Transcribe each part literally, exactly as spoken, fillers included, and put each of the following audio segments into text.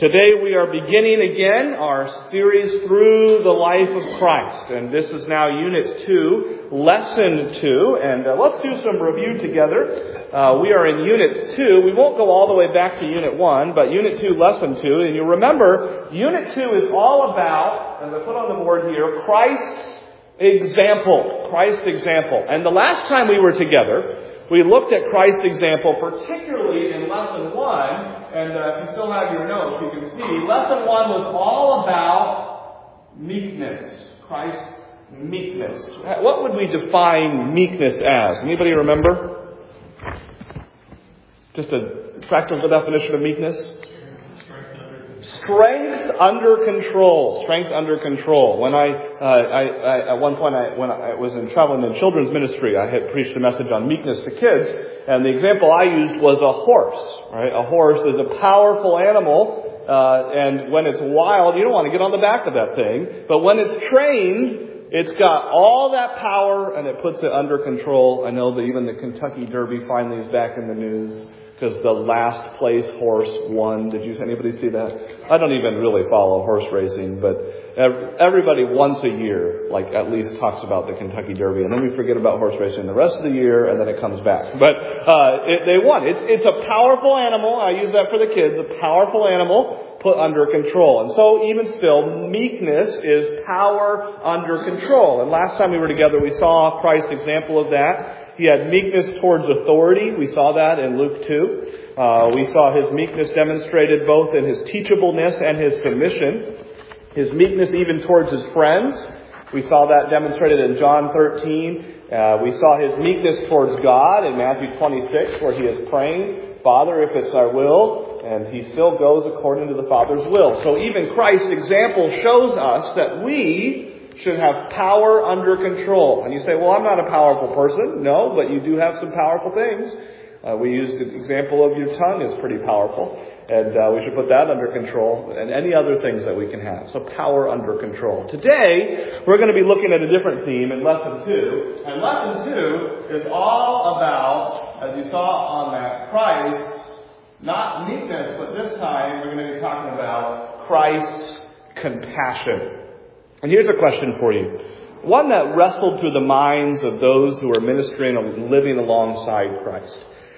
Today we are beginning again our series through the life of Christ. And this is now Unit two, Lesson two. And uh, let's do some review together. Uh, we are in Unit two. We won't go all the way back to Unit one, but Unit two, Lesson two. And you remember, Unit two is all about, as I put on the board here, Christ's example. Christ's example. And the last time we were together, we looked at Christ's example, particularly in Lesson one. And uh, if you still have your notes, you can see Lesson one was all about meekness. Christ's meekness. What would we define meekness as? Anybody remember? Just a practical definition of meekness? Strength under control. Strength under control. When I, uh, I, I, at one point, I, when I was in traveling in children's ministry, I had preached a message on meekness to kids, and the example I used was a horse. Right? A horse is a powerful animal, uh, and when it's wild, you don't want to get on the back of that thing. But when it's trained, it's got all that power, and it puts it under control. I know that even the Kentucky Derby finally is back in the news, because the last place horse won. Did you anybody see that? I don't even really follow horse racing, but everybody once a year, like at least talks about the Kentucky Derby, and then we forget about horse racing the rest of the year, and then it comes back. But uh, it, they won. It's it's a powerful animal. I use that for the kids. A powerful animal put under control. And so even still, meekness is power under control. And last time we were together, we saw Christ's example of that. He had meekness towards authority. We saw that in Luke two. Uh, we saw his meekness demonstrated both in his teachableness and his submission. His meekness even towards his friends. We saw that demonstrated in John thirteen. Uh, we saw his meekness towards God in Matthew twenty-six, where he is praying, Father, if it's thy will, and he still goes according to the Father's will. So even Christ's example shows us that we should have power under control. And you say, well, I'm not a powerful person. No, but you do have some powerful things. Uh, we used an example of your tongue is pretty powerful. And uh, we should put that under control. And any other things that we can have. So power under control. Today, we're going to be looking at a different theme in Lesson two. And Lesson two is all about, as you saw on that, Christ's, not meekness, but this time we're going to be talking about Christ's compassion. And here's a question for you. One that wrestled through the minds of those who are ministering and living alongside Christ.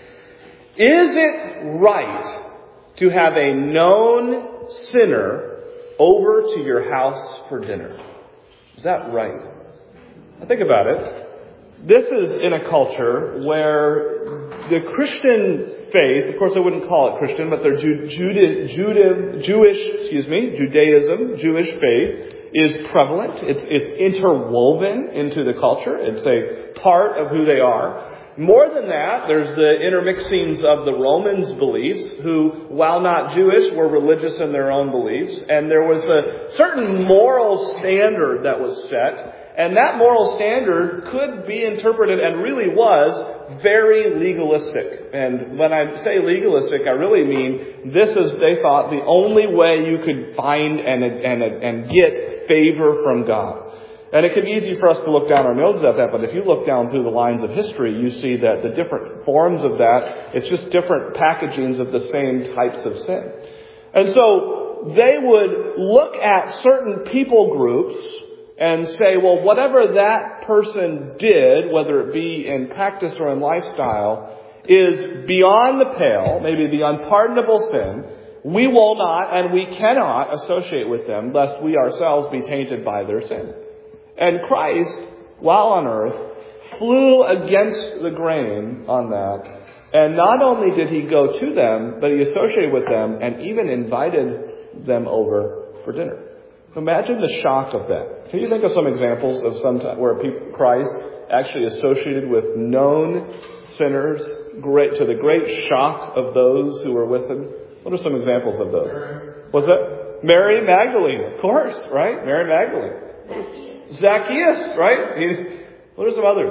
Is it right to have a known sinner over to your house for dinner? Is that right? Now think about it. This is in a culture where the Christian faith, of course I wouldn't call it Christian, but their Ju- Juda- Juda- Jewish, excuse me, Judaism, Jewish faith, is prevalent. It's, it's interwoven into the culture. It's a part of who they are. More than that, there's the intermixings of the Romans' beliefs, who, while not Jewish, were religious in their own beliefs. And there was a certain moral standard that was set. And that moral standard could be interpreted, and really was, very legalistic. And when I say legalistic, I really mean this is, they thought, the only way you could find and, and, and get favor from God. And it can be easy for us to look down our noses at that, but if you look down through the lines of history, you see that the different forms of that, it's just different packagings of the same types of sin. And so they would look at certain people groups and say, well, whatever that person did, whether it be in practice or in lifestyle, is beyond the pale, maybe the unpardonable sin. We will not and we cannot associate with them, lest we ourselves be tainted by their sin. And Christ, while on earth, flew against the grain on that. And not only did he go to them, but he associated with them and even invited them over for dinner. Imagine the shock of that. Can you think of some examples of some time where people, Christ actually associated with known sinners, great to the great shock of those who were with him? What are some examples of those? What's that? Mary Magdalene, of course, right? Mary Magdalene. Zacchaeus, right? He, what are some others?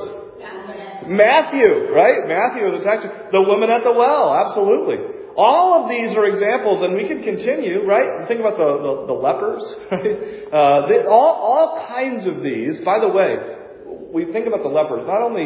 Matthew, right? Matthew was a tax. The woman at the well, absolutely. All of these are examples, and we can continue, right? Think about the, the, the lepers, right? Uh, they, all, all kinds of these. By the way, we think about the lepers. Not only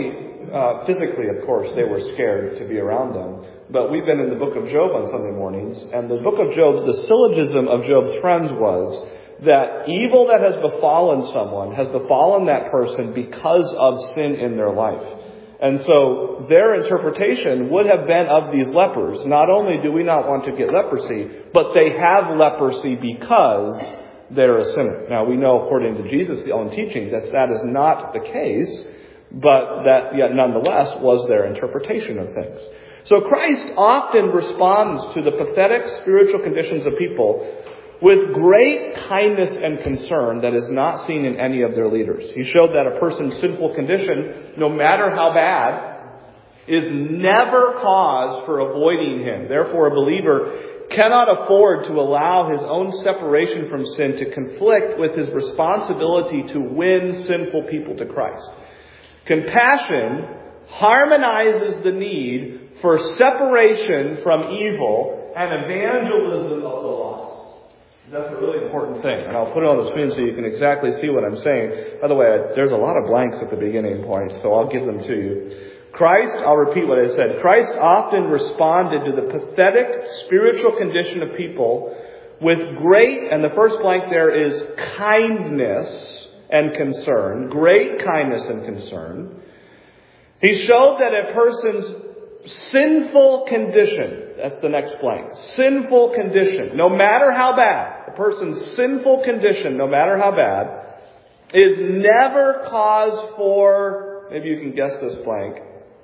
Uh, physically, of course, they were scared to be around them. But we've been in the book of Job on Sunday mornings, and the book of Job, the syllogism of Job's friends was that evil that has befallen someone has befallen that person because of sin in their life. And so their interpretation would have been of these lepers. Not only do we not want to get leprosy, but they have leprosy because they're a sinner. Now we know, according to Jesus' own teaching, that that is not the case, but that yet nonetheless was their interpretation of things. So Christ often responds to the pathetic spiritual conditions of people with great kindness and concern that is not seen in any of their leaders. He showed that a person's sinful condition, no matter how bad, is never cause for avoiding him. Therefore, a believer cannot afford to allow his own separation from sin to conflict with his responsibility to win sinful people to Christ. Compassion harmonizes the need for separation from evil and evangelism of the lost. That's a really important thing. And I'll put it on the screen so you can exactly see what I'm saying. By the way, there's a lot of blanks at the beginning point, so I'll give them to you. Christ, I'll repeat what I said. Christ often responded to the pathetic spiritual condition of people with great, and the first blank there is kindness and concern. Great kindness and concern. He showed that a person's sinful condition, that's the next blank, sinful condition, no matter how bad, a person's sinful condition, no matter how bad, is never cause for, maybe you can guess this blank,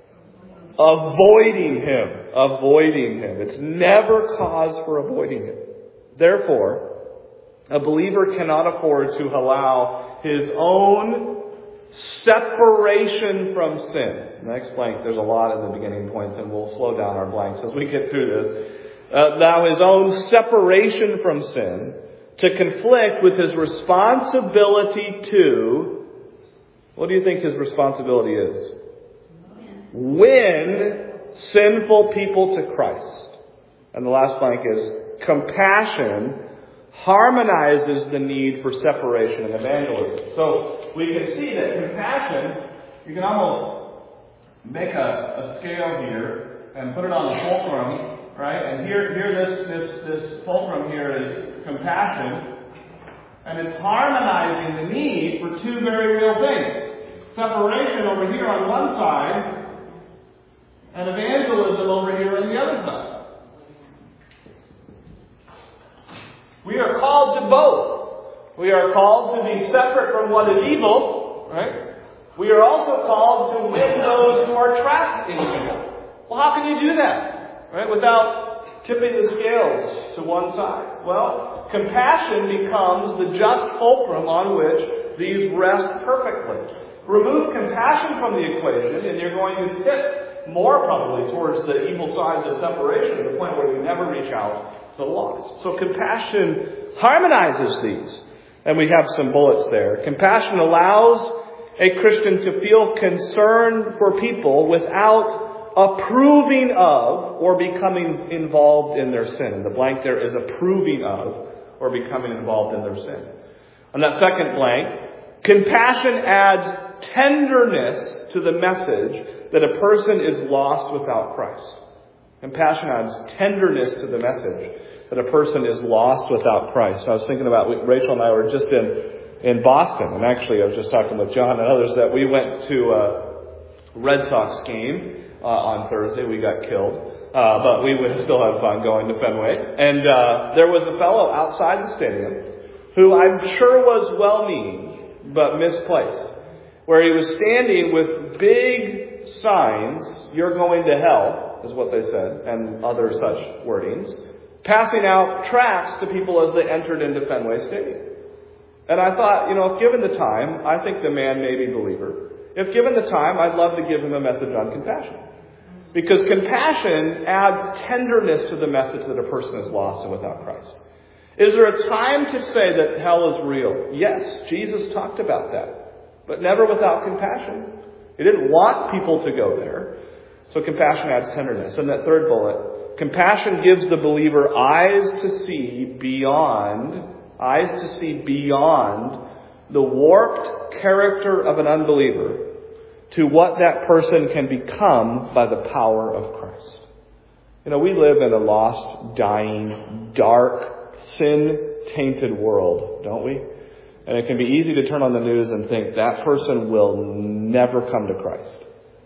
avoiding him, avoiding him. It's never cause for avoiding him. Therefore, a believer cannot afford to allow his own separation from sin. Next blank, there's a lot in the beginning points, and we'll slow down our blanks as we get through this. Uh, now, his own separation from sin to conflict with his responsibility to, what do you think his responsibility is? Win sinful people to Christ. And the last blank is compassion harmonizes the need for separation and evangelism. So we can see that compassion, you can almost make a, a scale here and put it on the fulcrum, right? And here, here this, this, this fulcrum here is compassion. And it's harmonizing the need for two very real things. Separation over here on one side, and evangelism over here on the other side. We are called to both. We are called to be separate from what is evil, right? We are also called to win those who are trapped in evil. Well, how can you do that, right? Without tipping the scales to one side. Well, compassion becomes the just fulcrum on which these rest perfectly. Remove compassion from the equation, and you're going to tip more probably towards the evil sides of separation to the point where you never reach out to the lost. So compassion harmonizes these. And we have some bullets there. Compassion allows a Christian to feel concern for people without approving of or becoming involved in their sin. And the blank there is approving of or becoming involved in their sin. On that second blank, compassion adds tenderness to the message that a person is lost without Christ. Compassion adds tenderness to the message that a person is lost without Christ. I was thinking about, Rachel and I were just in, in Boston, and actually I was just talking with John and others that we went to a Red Sox game uh, on Thursday. We got killed, uh, but we would still have fun going to Fenway. And uh, there was a fellow outside the stadium who I'm sure was well-meaning, but misplaced, where he was standing with big signs, "You're going to hell," is what they said, and other such wordings, passing out tracts to people as they entered into Fenway Stadium. And I thought, you know, if given the time, I think the man may be a believer. If given the time, I'd love to give him a message on compassion. Because compassion adds tenderness to the message that a person is lost and without Christ. Is there a time to say that hell is real? Yes, Jesus talked about that. But never without compassion. He didn't want people to go there. So compassion adds tenderness. And that third bullet, compassion gives the believer eyes to see beyond, eyes to see beyond the warped character of an unbeliever to what that person can become by the power of Christ. You know, we live in a lost, dying, dark, sin-tainted world, don't we? And it can be easy to turn on the news and think that person will never come to Christ.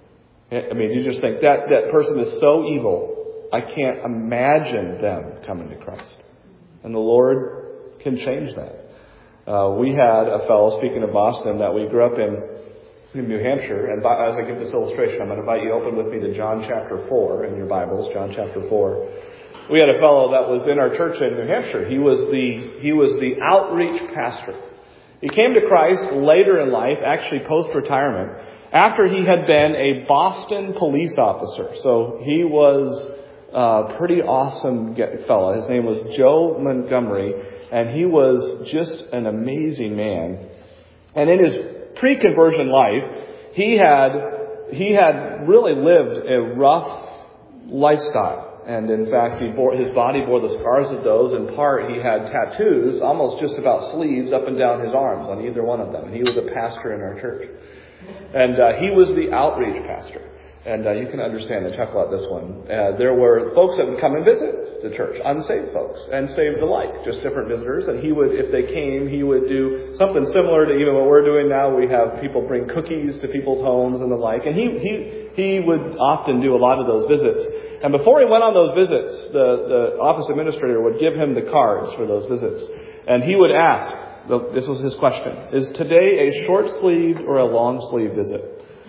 I mean, you just think that that person is so evil, I can't imagine them coming to Christ. And the Lord can change that. Uh, we had a fellow, speaking of Boston, that we grew up in, in New Hampshire. And by, as I give this illustration, I'm going to invite you to open with me to John chapter four in your Bibles, John chapter four. We had a fellow that was in our church in New Hampshire. He was the, he was the outreach pastor. He came to Christ later in life, actually post-retirement, after he had been a Boston police officer. So he was a pretty awesome fellow. His name was Joe Montgomery, and he was just an amazing man. And in his pre-conversion life, he had he had really lived a rough lifestyle. And in fact, he bore, his body bore the scars of those. In part, he had tattoos, almost just about sleeves, up and down his arms on either one of them. And he was a pastor in our church. And uh, he was the outreach pastor. And uh, you can understand and chuckle at this one. Uh, there were folks that would come and visit the church, unsaved folks, and saved alike, just different visitors. And he would, if they came, he would do something similar to even what we're doing now. We have people bring cookies to people's homes and the like. And he he he would often do a lot of those visits. And before he went on those visits, the, the office administrator would give him the cards for those visits. And he would ask, this was his question, is today a short-sleeved or a long-sleeved visit?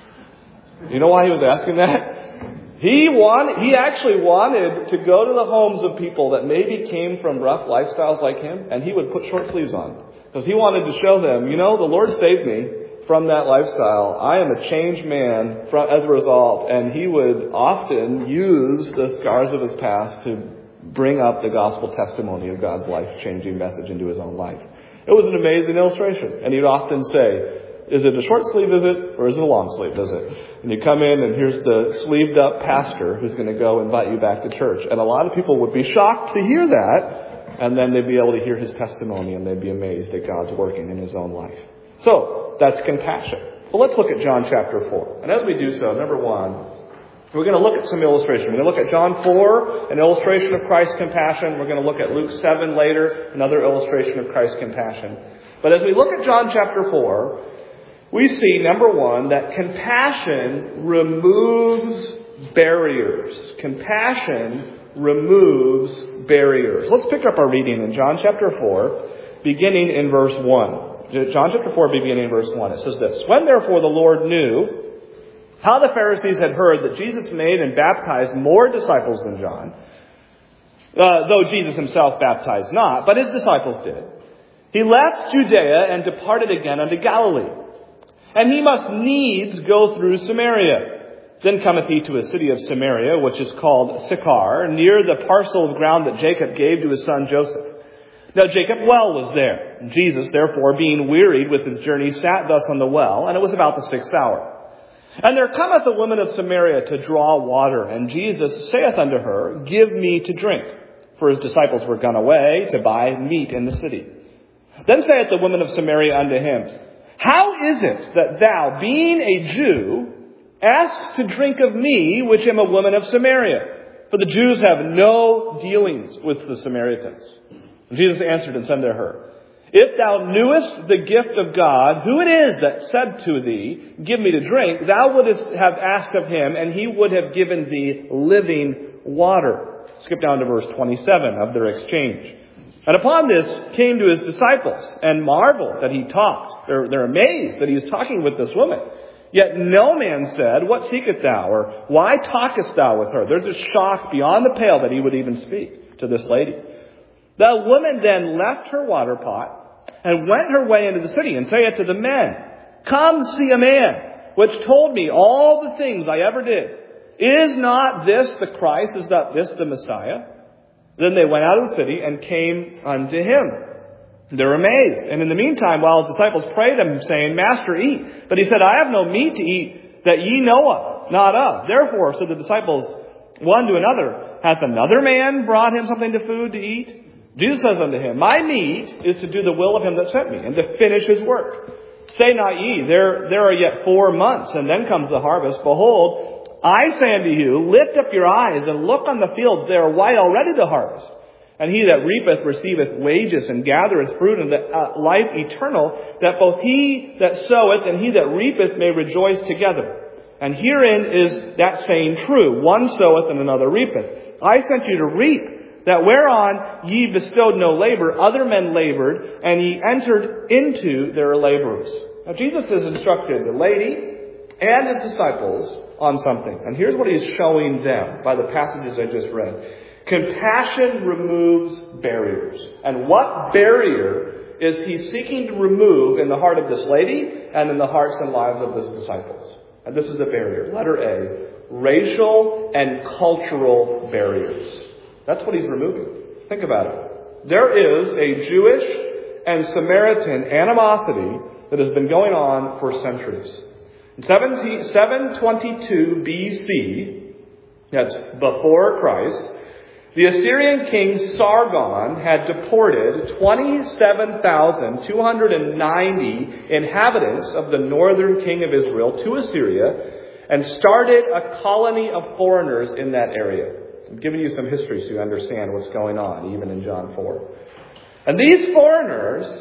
You know why he was asking that? He wanted, he actually wanted to go to the homes of people that maybe came from rough lifestyles like him, and he would put short sleeves on. Because he wanted to show them, you know, the Lord saved me from that lifestyle. I am a changed man from, as a result. And he would often use the scars of his past to bring up the gospel testimony of God's life-changing message into his own life. It was an amazing illustration. And he'd often say, is it a short sleeve visit or is it a long sleeve visit? And you come in and here's the sleeved up pastor who's going to go invite you back to church. And a lot of people would be shocked to hear that. And then they'd be able to hear his testimony and they'd be amazed at God's working in his own life. So, that's compassion. Well, let's look at John chapter four. And as we do so, number one, we're going to look at some illustration. We're going to look at John four, an illustration of Christ's compassion. We're going to look at Luke seven later, another illustration of Christ's compassion. But as we look at John chapter four, we see, number one, that compassion removes barriers. Compassion removes barriers. Let's pick up our reading in John chapter four, beginning in verse one. John chapter four, beginning in verse one. It says this, when therefore the Lord knew how the Pharisees had heard that Jesus made and baptized more disciples than John, uh, though Jesus himself baptized not, but his disciples did, he left Judea and departed again unto Galilee. And he must needs go through Samaria. Then cometh he to a city of Samaria, which is called Sychar, near the parcel of ground that Jacob gave to his son Joseph. Now Jacob well was there. Jesus, therefore, being wearied with his journey, sat thus on the well, and it was about the sixth hour. And there cometh a woman of Samaria to draw water, and Jesus saith unto her, give me to drink. For his disciples were gone away to buy meat in the city. Then saith the woman of Samaria unto him, how is it that thou, being a Jew, askest to drink of me, which am a woman of Samaria? For the Jews have no dealings with the Samaritans. Jesus answered and said to her, if thou knewest the gift of God, who it is that said to thee, give me to drink, thou wouldst have asked of him, and he would have given thee living water. Skip down to verse twenty-seven of their exchange. And upon this came to his disciples, and marveled that he talked. They're, they're amazed that he is talking with this woman. Yet no man said, what seekest thou? Or why talkest thou with her? There's a shock beyond the pale that he would even speak to this lady. The woman then left her water pot and went her way into the city and saith to the men, come see a man, which told me all the things I ever did. Is not this the Christ? Is not this the Messiah? Then they went out of the city and came unto him. They're amazed. And in the meantime, while his disciples prayed him, saying, Master, eat. But he said, I have no meat to eat that ye know of, not of. Therefore, said the disciples one to another, hath another man brought him something to food to eat? Jesus says unto him, my meat is to do the will of him that sent me, and to finish his work. Say not ye, there, there are yet four months, and then comes the harvest. Behold, I say unto you, lift up your eyes, and look on the fields, they are white already to harvest. And he that reapeth receiveth wages, and gathereth fruit in the uh, life eternal, that both he that soweth and he that reapeth may rejoice together. And herein is that saying true, one soweth and another reapeth. I sent you to reap, that whereon ye bestowed no labor, other men labored, and ye entered into their laborers. Now Jesus has instructed the lady and his disciples on something. And here's what he's showing them by the passages I just read. Compassion removes barriers. And what barrier is he seeking to remove in the heart of this lady and in the hearts and lives of his disciples? And this is the barrier. Letter A. Racial and cultural barriers. That's what he's removing. Think about it. There is a Jewish and Samaritan animosity that has been going on for centuries. In seven twenty-two B C, that's before Christ, the Assyrian king Sargon had deported twenty-seven thousand two hundred ninety inhabitants of the northern king of Israel to Assyria and started a colony of foreigners in that area. I'm giving you some history so you understand what's going on, even in John four. And these foreigners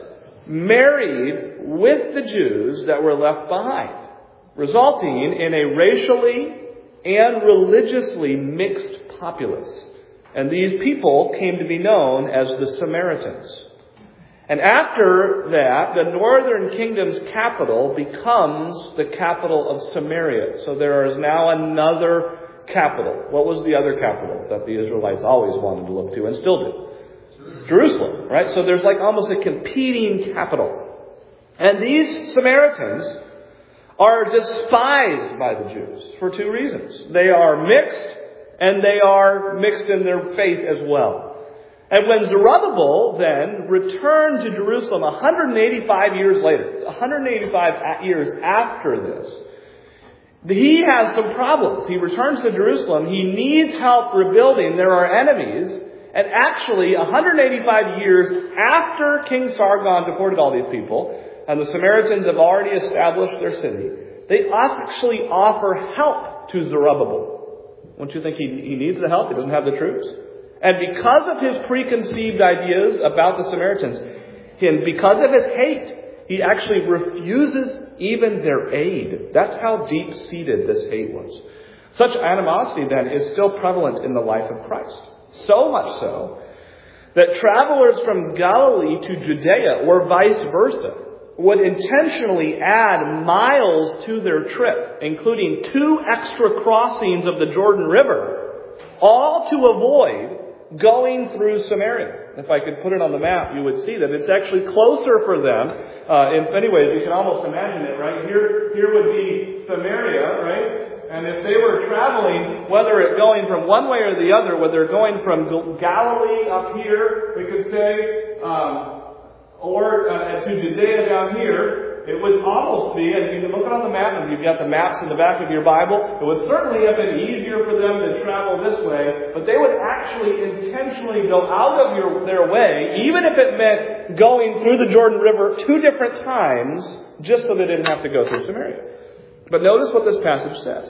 married with the Jews that were left behind, resulting in a racially and religiously mixed populace. And these people came to be known as the Samaritans. And after that, the northern kingdom's capital becomes the capital of Samaria. So there is now another capital. What was the other capital that the Israelites always wanted to look to and still do? Jerusalem, right? So there's like almost a competing capital. And these Samaritans are despised by the Jews for two reasons. They are mixed, and they are mixed in their faith as well. And when Zerubbabel then returned to Jerusalem one hundred eighty-five years later, one hundred eighty-five years after this, he has some problems. He returns to Jerusalem. He needs help rebuilding. There are enemies. And actually, one hundred eighty-five years after King Sargon deported all these people, and the Samaritans have already established their city, they actually offer help to Zerubbabel. Don't you think he, he needs the help? He doesn't have the troops. And because of his preconceived ideas about the Samaritans, and because of his hate, he actually refuses even their aid. That's how deep-seated this hate was. Such animosity, then, is still prevalent in the life of Christ. So much so that travelers from Galilee to Judea, or vice versa, would intentionally add miles to their trip, including two extra crossings of the Jordan River, all to avoid going through Samaria. If I could put it on the map, you would see that it's actually closer for them. Uh, in many ways, you can almost imagine it, right? Here, here would be Samaria, right? And if they were traveling, whether it's going from one way or the other, whether they're going from Galilee up here, we could say, um, or uh, to Judea down here, it would almost be, and you can look on the map, and you've got the maps in the back of your Bible, it would certainly have been easier for them to travel this way, but they would actually intentionally go out of your, their way, even if it meant going through the Jordan River two different times, just so they didn't have to go through Samaria. But notice what this passage says.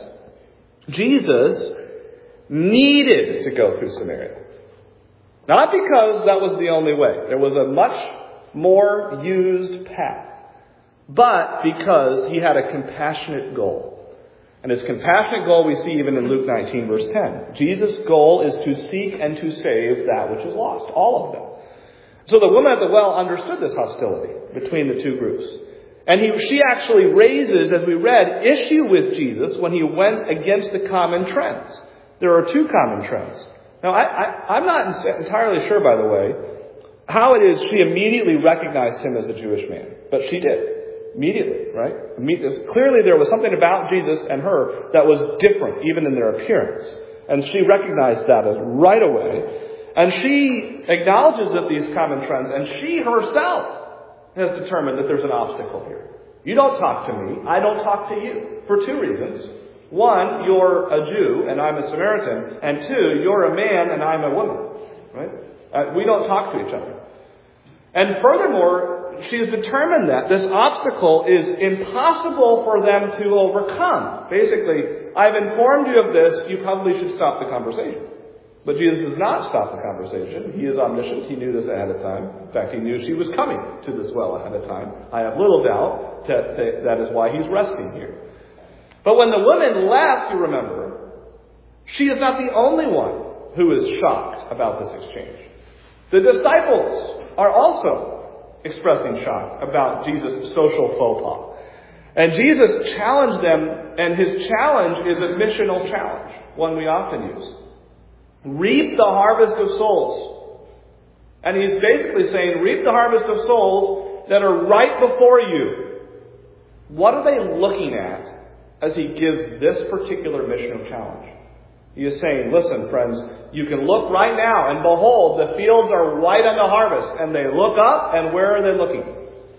Jesus needed to go through Samaria. Not because that was the only way. There was a much more used path. But because he had a compassionate goal. And his compassionate goal we see even in Luke nineteen, verse ten. Jesus' goal is to seek and to save that which is lost. All of them. So the woman at the well understood this hostility between the two groups. And he, she actually raises, as we read, issue with Jesus when he went against the common trends. There are two common trends. Now, I, I, I'm not entirely sure, by the way, how it is she immediately recognized him as a Jewish man. But she did. Immediately, right? Clearly there was something about Jesus and her that was different, even in their appearance. And she recognized that as right away. And she acknowledges that these common trends, and she herself has determined that there's an obstacle here. You don't talk to me. I don't talk to you. For two reasons. One, you're a Jew and I'm a Samaritan. And two, you're a man and I'm a woman. Right? Uh, we don't talk to each other. And furthermore, she is determined that this obstacle is impossible for them to overcome. Basically, I've informed you of this, you probably should stop the conversation. But Jesus does not stop the conversation. He is omniscient. He knew this ahead of time. In fact, he knew she was coming to this well ahead of time. I have little doubt that that is why he's resting here. But when the woman left, you remember, she is not the only one who is shocked about this exchange. The disciples are also expressing shock about Jesus' social faux pas. And Jesus challenged them, and his challenge is a missional challenge, one we often use. Reap the harvest of souls. And he's basically saying, reap the harvest of souls that are right before you. What are they looking at as he gives this particular missional challenge? He is saying, listen, friends, you can look right now, and behold, the fields are white unto harvest. And they look up, and where are they looking?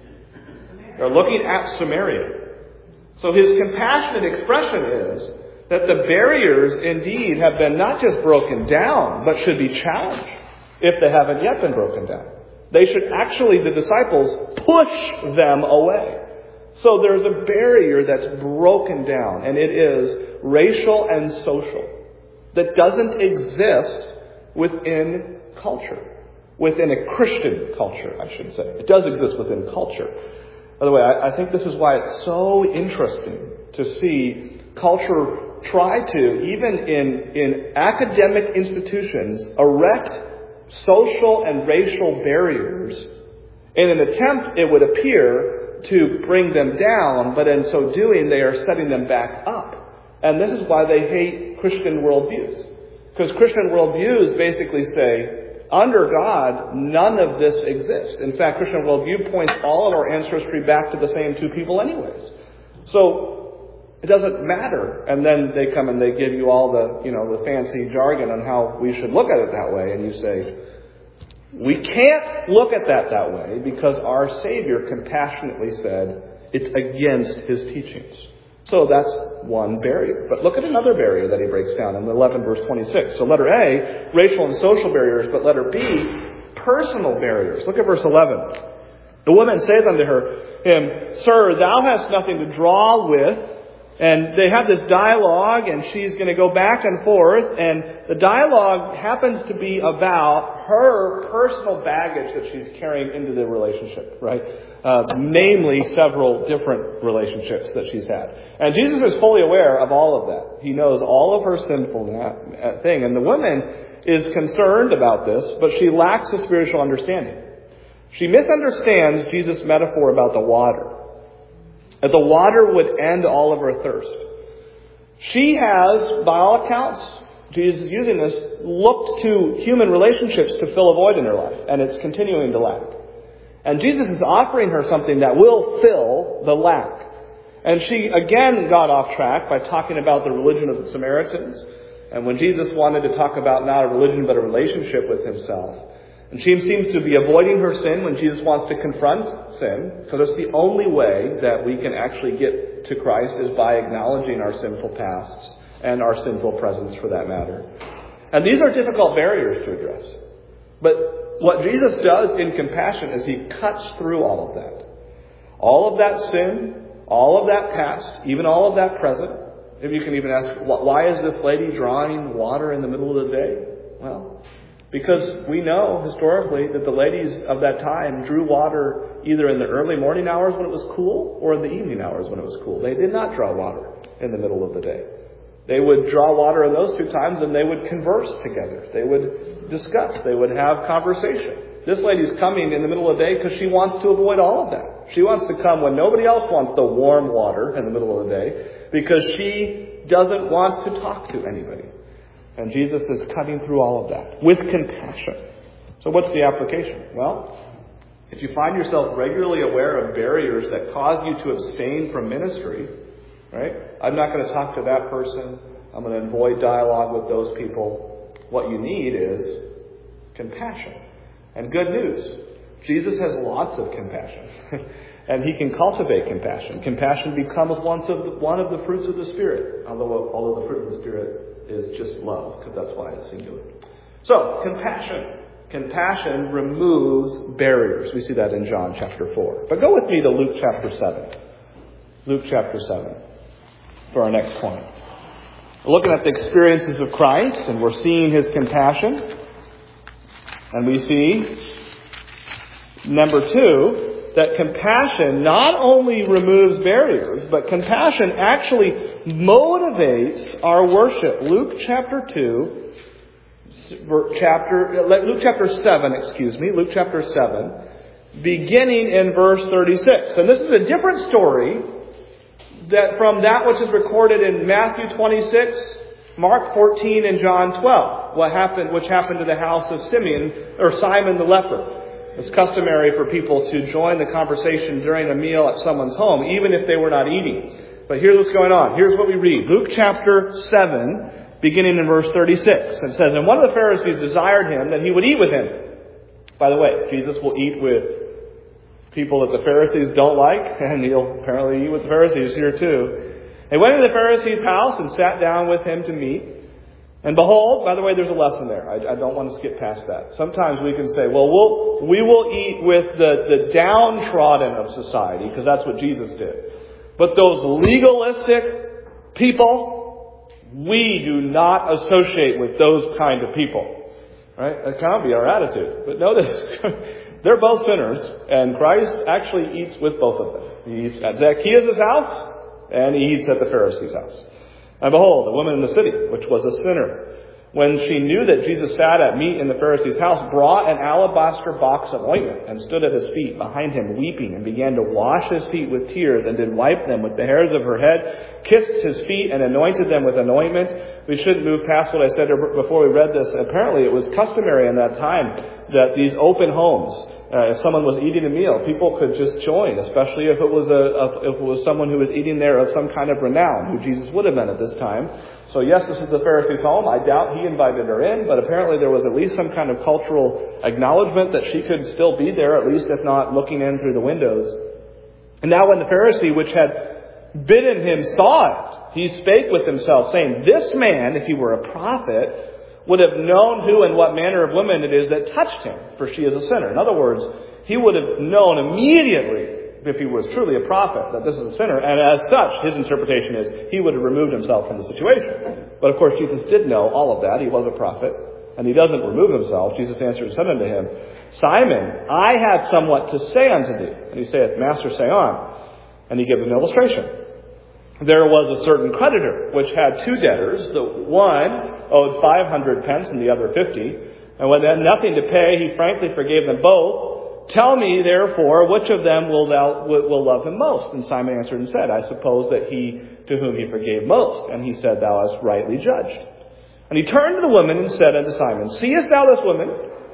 They're looking at Samaria. So his compassionate expression is that the barriers indeed have been not just broken down, but should be challenged if they haven't yet been broken down. They should actually, the disciples, push them away. So there's a barrier that's broken down, and it is racial and social, that doesn't exist within culture, within a Christian culture, I should say. It does exist within culture. By the way, I, I think this is why it's so interesting to see culture try to, even in, in academic institutions, erect social and racial barriers in an attempt, it would appear, to bring them down, but in so doing, they are setting them back up. And this is why they hate Christian worldviews. Because Christian worldviews basically say, under God, none of this exists. In fact, Christian worldview points all of our ancestry back to the same two people anyways. So, it doesn't matter. And then they come and they give you all the, you know, the fancy jargon on how we should look at it that way. And you say, we can't look at that that way because our Savior compassionately said it's against his teachings. So that's one barrier. But look at another barrier that he breaks down in eleven verse twenty-six. So letter A, racial and social barriers, but letter B, personal barriers. Look at verse eleven. The woman saith unto her, him, Sir, thou hast nothing to draw with. And they have this dialogue, and she's going to go back and forth, and the dialogue happens to be about her personal baggage that she's carrying into the relationship, right? Uh, namely, several different relationships that she's had. And Jesus is fully aware of all of that. He knows all of her sinful thing. And the woman is concerned about this, but she lacks the spiritual understanding. She misunderstands Jesus' metaphor about the water. That the water would end all of her thirst. She has, by all accounts, Jesus is using this, looked to human relationships to fill a void in her life. And it's continuing to lack. And Jesus is offering her something that will fill the lack. And she again got off track by talking about the religion of the Samaritans. And when Jesus wanted to talk about not a religion but a relationship with himself. And she seems to be avoiding her sin when Jesus wants to confront sin, because it's the only way that we can actually get to Christ is by acknowledging our sinful pasts and our sinful presence for that matter. And these are difficult barriers to address. But what Jesus does in compassion is he cuts through all of that. All of that sin, all of that past, even all of that present. If you can even ask, why is this lady drawing water in the middle of the day? Well, because we know historically that the ladies of that time drew water either in the early morning hours when it was cool or in the evening hours when it was cool. They did not draw water in the middle of the day. They would draw water in those two times and they would converse together. They would discuss. They would have conversation. This lady's coming in the middle of the day because she wants to avoid all of that. She wants to come when nobody else wants the warm water in the middle of the day because she doesn't want to talk to anybody. And Jesus is cutting through all of that with compassion. So what's the application? Well, if you find yourself regularly aware of barriers that cause you to abstain from ministry, right? I'm not going to talk to that person. I'm going to avoid dialogue with those people. What you need is compassion. And good news. Jesus has lots of compassion. And he can cultivate compassion. Compassion becomes one of the, one of the fruits of the Spirit. Although, although the fruit of the Spirit is just love, because that's why it's singular. So, compassion. Compassion removes barriers. We see that in John chapter four. But go with me to Luke chapter seven. Luke chapter seven for our next point. We're looking at the experiences of Christ, and we're seeing his compassion. And we see, number two, that compassion not only removes barriers, but compassion actually motivates our worship. Luke chapter two, chapter Luke chapter seven, excuse me, Luke chapter seven, beginning in verse thirty-six. And this is a different story that from that which is recorded in Matthew twenty-six, Mark fourteen, and John twelve. What happened, which happened to the house of Simeon or Simon the leper. It's customary for people to join the conversation during a meal at someone's home, even if they were not eating. But here's what's going on. Here's what we read. Luke chapter seven, beginning in verse thirty-six. It says, "And one of the Pharisees desired him that he would eat with him." By the way, Jesus will eat with people that the Pharisees don't like, and he'll apparently eat with the Pharisees here too. They went into the Pharisee's house and sat down with him to meat. And behold, by the way, there's a lesson there. I, I don't want to skip past that. Sometimes we can say, well, we'll we will eat with the, the downtrodden of society, because that's what Jesus did. But those legalistic people, we do not associate with those kind of people. Right? That can't be our attitude. But notice, they're both sinners, and Christ actually eats with both of them. He eats at Zacchaeus' house, and he eats at the Pharisee's house. And behold, a woman in the city, which was a sinner, when she knew that Jesus sat at meat in the Pharisee's house, brought an alabaster box of ointment, and stood at his feet behind him weeping, and began to wash his feet with tears, and did wipe them with the hairs of her head, kissed his feet, and anointed them with an ointment. We shouldn't move past what I said before we read this. Apparently it was customary in that time that these open homes, Uh, if someone was eating a meal, people could just join, especially if it was a, a if it was someone who was eating there of some kind of renown, who Jesus would have been at this time. So yes, this is the Pharisee's home. I doubt he invited her in, but apparently there was at least some kind of cultural acknowledgement that she could still be there, at least if not looking in through the windows. And now when the Pharisee, which had bidden him, saw it, he spake with himself, saying, "This man, if he were a prophet, would have known who and what manner of woman it is that touched him, for she is a sinner." In other words, he would have known immediately, if he was truly a prophet, that this is a sinner. And as such, his interpretation is he would have removed himself from the situation. But of course, Jesus did know all of that. He was a prophet. And he doesn't remove himself. Jesus answered and said unto him, "Simon, I have somewhat to say unto thee." And he saith, "Master, say on." And he gives an illustration. There was a certain creditor which had two debtors. The one owed five hundred pence and the other fifty. And when they had nothing to pay, he frankly forgave them both. "Tell me, therefore, which of them will thou will love him most?" And Simon answered and said, "I suppose that he to whom he forgave most." And he said, "Thou hast rightly judged." And he turned to the woman and said unto Simon, "Seest thou this woman?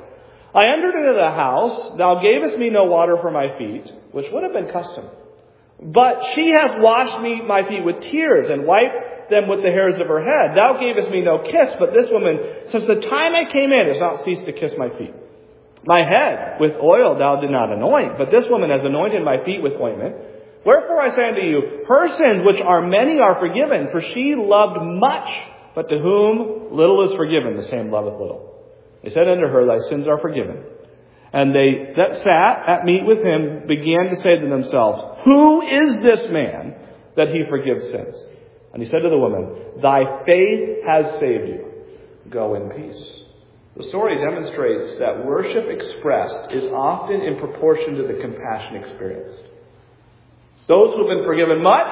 I entered into the house. Thou gavest me no water for my feet," which would have been custom. "But she hath washed me my feet with tears, and wiped them with the hairs of her head. Thou gavest me no kiss, but this woman, since the time I came in, has not ceased to kiss my feet. My head with oil thou did not anoint, but this woman has anointed my feet with ointment. Wherefore I say unto you, her sins, which are many, are forgiven, for she loved much. But to whom little is forgiven, the same loveth little. They said unto her, Thy sins are forgiven. And they that sat at meat with him began to say to themselves, Who is this man that he forgives sins? And he said to the woman, Thy faith has saved you. Go in peace. The story demonstrates that worship expressed is often in proportion to the compassion experienced. Those who have been forgiven much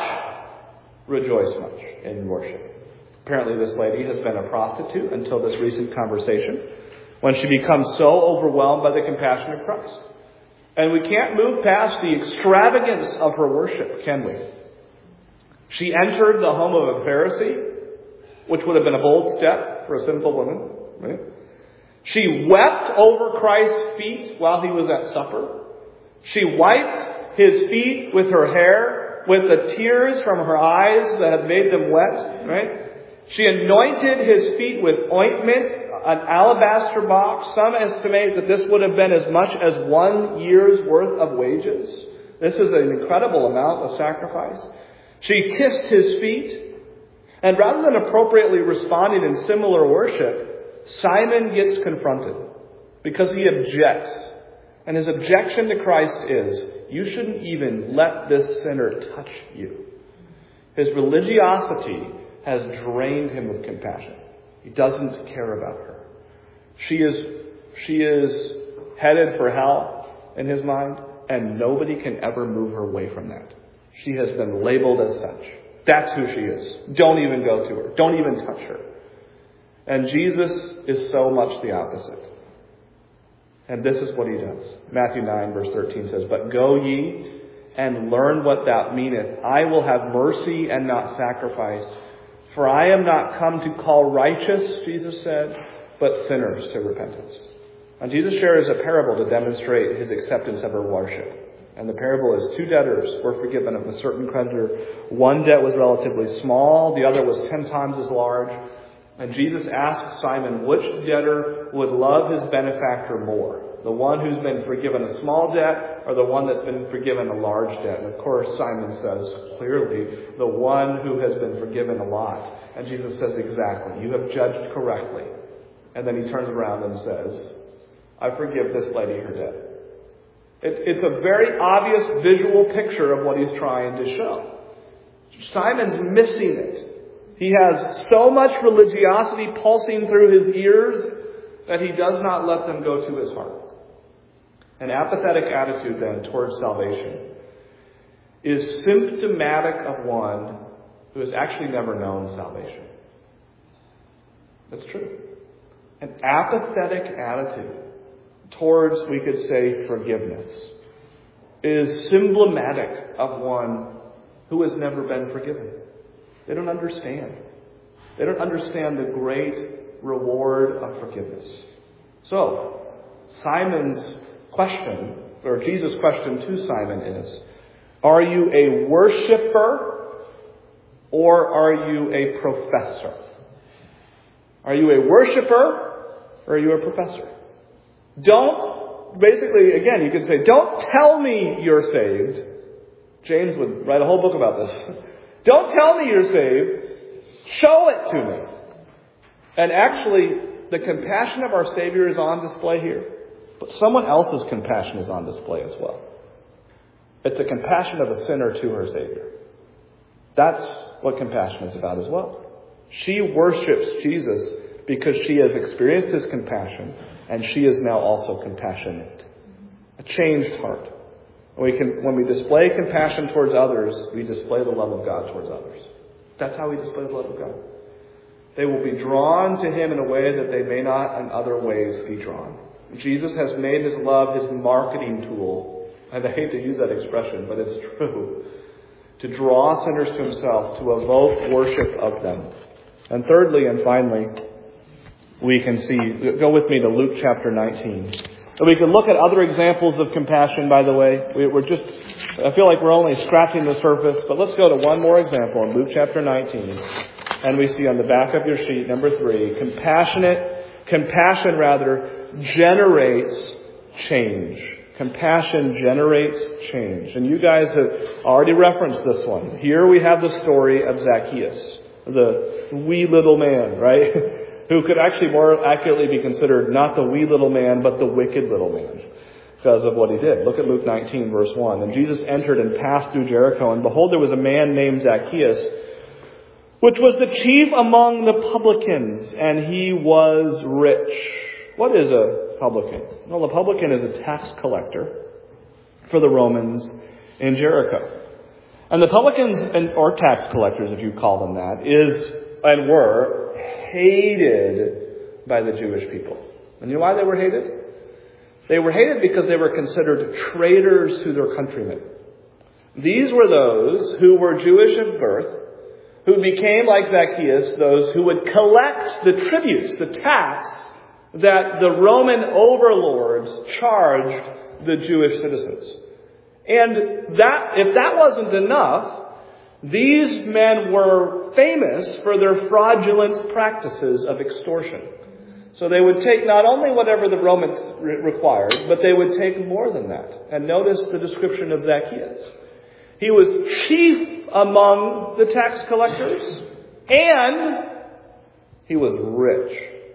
rejoice much in worship. Apparently this lady has been a prostitute until this recent conversation, when she becomes so overwhelmed by the compassion of Christ. And we can't move past the extravagance of her worship, can we? She entered the home of a Pharisee, which would have been a bold step for a sinful woman, right? She wept over Christ's feet while he was at supper. She wiped his feet with her hair, with the tears from her eyes that had made them wet, right? She anointed his feet with ointment, an alabaster box. Some estimate that this would have been as much as one year's worth of wages. This is an incredible amount of sacrifice. She kissed his feet. And rather than appropriately responding in similar worship, Simon gets confronted. because he objects. And his objection to Christ is, you shouldn't even let this sinner touch you. His religiosity has drained him of compassion. He doesn't care about her. She is, she is headed for hell in his mind, and nobody can ever move her away from that. She has been labeled as such. That's who she is. Don't even go to her. Don't even touch her. And Jesus is so much the opposite. And this is what he does. Matthew nine verse thirteen says, but go ye and learn what that meaneth. I will have mercy and not sacrifice. For I am not come to call righteous, Jesus said, but sinners to repentance. And Jesus shares a parable to demonstrate his acceptance of her worship. And the parable is two debtors were forgiven of a certain creditor. One debt was relatively small. The other was ten times as large. And Jesus asked Simon which debtor would love his benefactor more. The one who's been forgiven a small debt or the one that's been forgiven a large debt. And of course Simon says clearly the one who has been forgiven a lot. And Jesus says exactly, you have judged correctly. And then he turns around and says, I forgive this lady her debt. It, it's a very obvious visual picture of what he's trying to show. Simon's missing it. He has so much religiosity pulsing through his ears that he does not let them go to his heart. An apathetic attitude then towards salvation is symptomatic of one who has actually never known salvation. That's true. An apathetic attitude towards, we could say, forgiveness is symptomatic of one who has never been forgiven. They don't understand. They don't understand the great reward of forgiveness. So, Simon's question, or Jesus' question to Simon is, are you a worshiper or are you a professor? Are you a worshiper or are you a professor? Don't, basically, again, you could say, don't tell me you're saved. James would write a whole book about this. Don't tell me you're saved. Show it to me. And actually, the compassion of our Savior is on display here. But someone else's compassion is on display as well. It's the compassion of a sinner to her Savior. That's what compassion is about as well. She worships Jesus because she has experienced his compassion, and she is now also compassionate. A changed heart. We can, when we display compassion towards others, we display the love of God towards others. That's how we display the love of God. They will be drawn to him in a way that they may not in other ways be drawn. Jesus has made his love his marketing tool. And I hate to use that expression, but it's true. To draw sinners to himself, to evoke worship of them. And thirdly and finally, we can see, go with me to Luke chapter nineteen. So we can look at other examples of compassion, by the way. We, we're just, I feel like we're only scratching the surface, but let's go to one more example in Luke chapter nineteen. And we see on the back of your sheet, number three, compassionate, compassion rather, generates change. Compassion generates change. And you guys have already referenced this one. Here we have the story of Zacchaeus, the wee little man, right? Who could actually more accurately be considered not the wee little man, but the wicked little man, because of what he did. Look at Luke nineteen, verse one. And Jesus entered and passed through Jericho, and behold, there was a man named Zacchaeus, which was the chief among the publicans, and he was rich. What is a publican? Well, a publican is a tax collector for the Romans in Jericho. And the publicans, and or tax collectors, if you call them that, is and were hated by the Jewish people. And you know why they were hated? They were hated because they were considered traitors to their countrymen. These were those who were Jewish of birth, who became like Zacchaeus, those who would collect the tributes, the tax that the Roman overlords charged the Jewish citizens. And that, if that wasn't enough, these men were famous for their fraudulent practices of extortion. So they would take not only whatever the Romans re- required, but they would take more than that. And notice the description of Zacchaeus. He was chief among the tax collectors, and he was rich.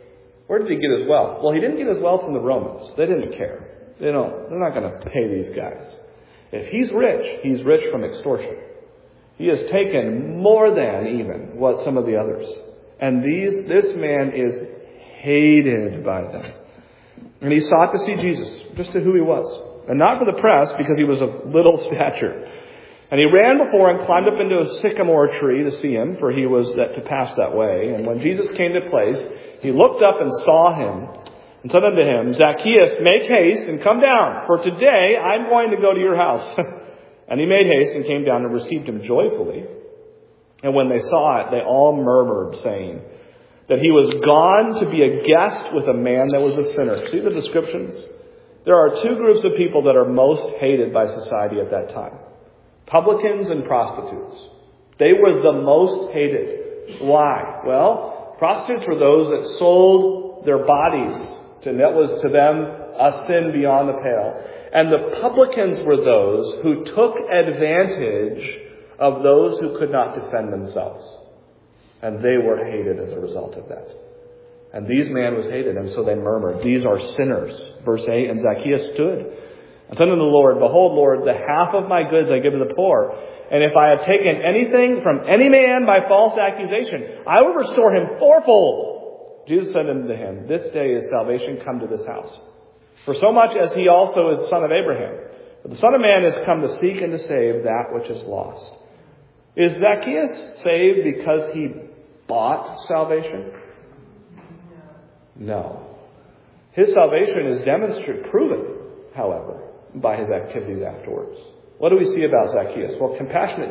Where did he get his wealth? Well, he didn't get his wealth from the Romans. They didn't care. They don't, they're not going to pay these guys. If he's rich, he's rich from extortion. He has taken more than even what some of the others. And these, this man is hated by them. And he sought to see Jesus, just to who he was. And not for the press, because he was of little stature. And he ran before and climbed up into a sycamore tree to see him, for he was that to pass that way. And when Jesus came to place, he looked up and saw him, and said unto him, Zacchaeus, make haste and come down, for today I'm going to go to your house. And he made haste and came down and received him joyfully. And when they saw it, they all murmured, saying that he was gone to be a guest with a man that was a sinner. See the descriptions? There are two groups of people that are most hated by society at that time. Publicans and prostitutes. They were the most hated. Why? Well, prostitutes were those that sold their bodies, and that was to them a sin beyond the pale. And the publicans were those who took advantage of those who could not defend themselves. And they were hated as a result of that. And these man was hated, and so they murmured, these are sinners. Verse eight, and Zacchaeus stood and said unto the Lord, behold, Lord, the half of my goods I give to the poor. And if I have taken anything from any man by false accusation, I will restore him fourfold. Jesus said unto him, this day is salvation come to this house. For so much as he also is son of Abraham. For the Son of Man is come to seek and to save that which is lost. Is Zacchaeus saved because he bought salvation? No. His salvation is demonstrated, proven, however, by his activities afterwards. What do we see about Zacchaeus? Well, compassion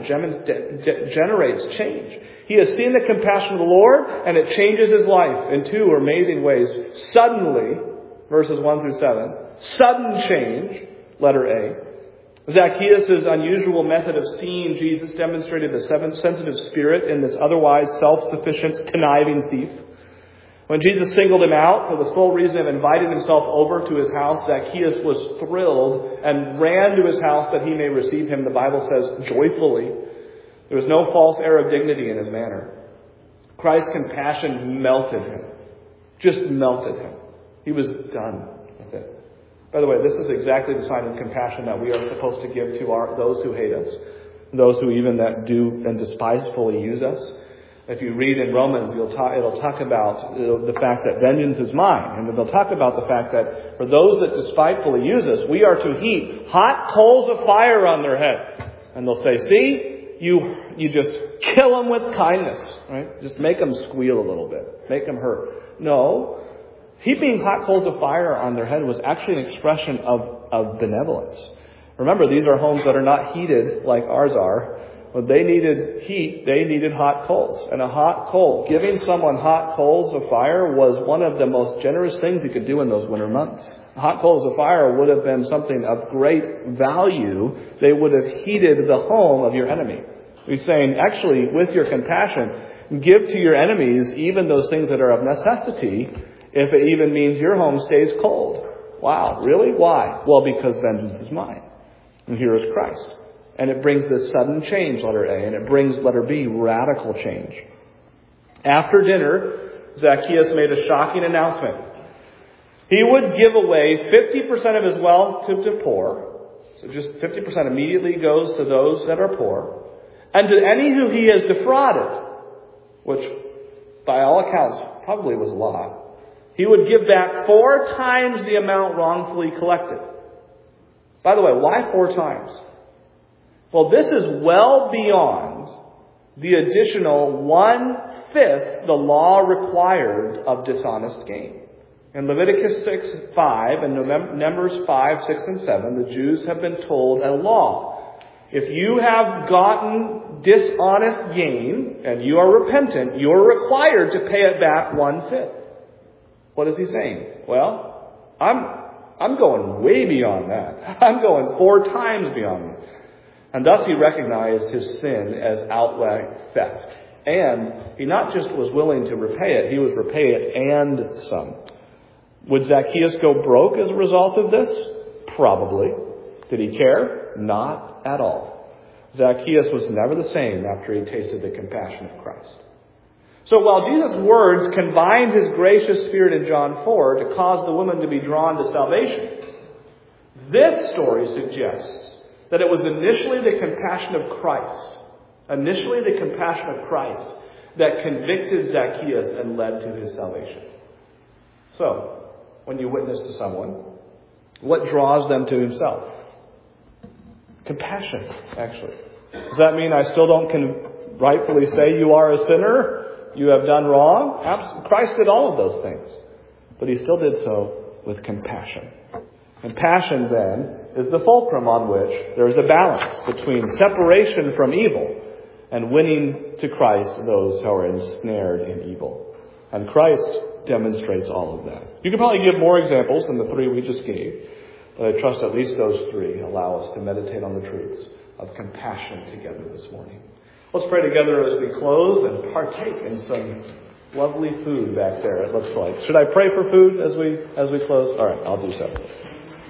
generates change. He has seen the compassion of the Lord, and it changes his life in two amazing ways. Suddenly, verses one through seven, sudden change, letter A. Zacchaeus' unusual method of seeing Jesus demonstrated a sensitive spirit in this otherwise self-sufficient, conniving thief. When Jesus singled him out for the sole reason of inviting himself over to his house, Zacchaeus was thrilled and ran to his house that he may receive him, the Bible says, joyfully. There was no false air of dignity in his manner. Christ's compassion melted him. Just melted him. He was done with it. By the way, this is exactly the sign of compassion that we are supposed to give to our those who hate us, those who even that do and despisefully use us. If you read in Romans, you'll talk, it'll talk about the fact that vengeance is mine. And they'll talk about the fact that for those that despitefully use us, we are to heap hot coals of fire on their head. And they'll say, see, you you just kill them with kindness. Right? Just make them squeal a little bit. Make them hurt. No. Heaping hot coals of fire on their head was actually an expression of, of benevolence. Remember, these are homes that are not heated like ours are. When they needed heat, they needed hot coals. And a hot coal, giving someone hot coals of fire was one of the most generous things you could do in those winter months. Hot coals of fire would have been something of great value. They would have heated the home of your enemy. He's saying, actually, with your compassion, give to your enemies even those things that are of necessity, if it even means your home stays cold. Wow, really? Why? Well, because vengeance is mine. And here is Christ. And it brings this sudden change, letter A, and it brings, letter B, radical change. After dinner, Zacchaeus made a shocking announcement. He would give away fifty percent of his wealth to the poor. So just fifty percent immediately goes to those that are poor. And to any who he has defrauded, which by all accounts probably was a lot, he would give back four times the amount wrongfully collected. By the way, why four times? Well, this is well beyond the additional one-fifth the law required of dishonest gain. In Leviticus six five and Numbers five, six, and seven, the Jews have been told a law. If you have gotten dishonest gain and you are repentant, you are required to pay it back one-fifth. What is he saying? Well, I'm I'm going way beyond that. I'm going four times beyond that. And thus he recognized his sin as outright theft. And he not just was willing to repay it, he was repay it and some. Would Zacchaeus go broke as a result of this? Probably. Did he care? Not at all. Zacchaeus was never the same after he tasted the compassion of Christ. So while Jesus' words combined his gracious spirit in John four to cause the woman to be drawn to salvation, this story suggests that it was initially the compassion of Christ, initially the compassion of Christ, that convicted Zacchaeus and led to his salvation. So, when you witness to someone, what draws them to himself? Compassion, actually. Does that mean I still don't can rightfully say you are a sinner? You have done wrong? Absolutely. Christ did all of those things. But he still did so with compassion. Compassion, then, is the fulcrum on which there is a balance between separation from evil and winning to Christ those who are ensnared in evil. And Christ demonstrates all of that. You could probably give more examples than the three we just gave, but I trust at least those three allow us to meditate on the truths of compassion together this morning. Let's pray together as we close and partake in some lovely food back there, it looks like. Should I pray for food as we as we close? All right, I'll do so.